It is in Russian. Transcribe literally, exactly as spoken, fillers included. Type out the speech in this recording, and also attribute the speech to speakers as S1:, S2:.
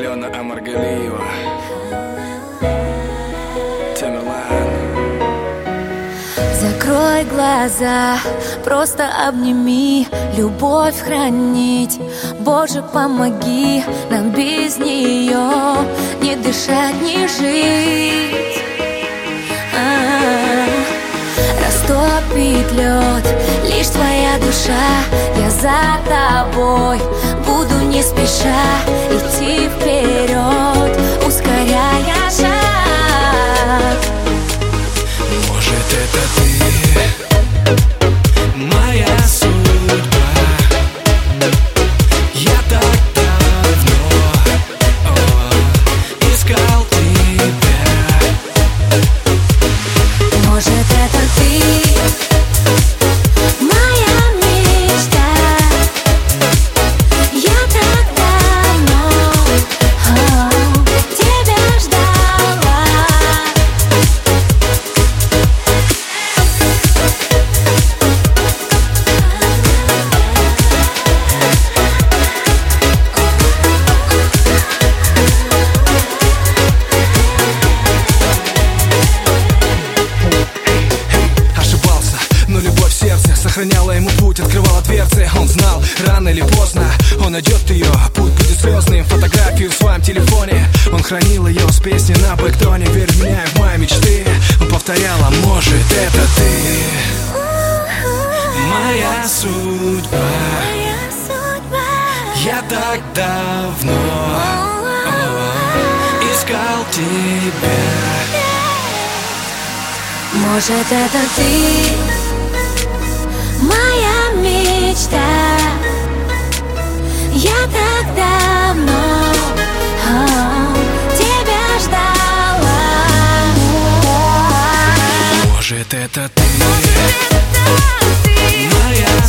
S1: Алена Амаргалиева, Тамерлан.
S2: Закрой глаза, просто обними, любовь хранить. Боже, помоги нам без нее не дышать, не жить. А-а-а. Растопит лед лишь твоя душа. Я за тобой буду не спеша идти вперед, ускоряя шаг.
S1: Может, это ты, моя судьба. Я так давно о, искал тебя.
S2: Может, это ты, моя мечта. Я так давно о, тебя ждала.
S1: Ошибался, но любовь в сердце сохраняла ему путь, открывала дверцы. Он знал, рано или поздно он найдет ее. Путь будет звездным, фотографию в своем телефоне он хранил ее с песней на бэктоне. Верь в меня и в мои мечты, он повторяла: может, это ты, моя судьба.
S2: Моя судьба.
S1: Я так давно о, искал тебя.
S2: Может, это ты, моя мечта. Я так давно о, тебя ждала.
S1: Может, это ты,
S2: Может, это ты,
S1: моя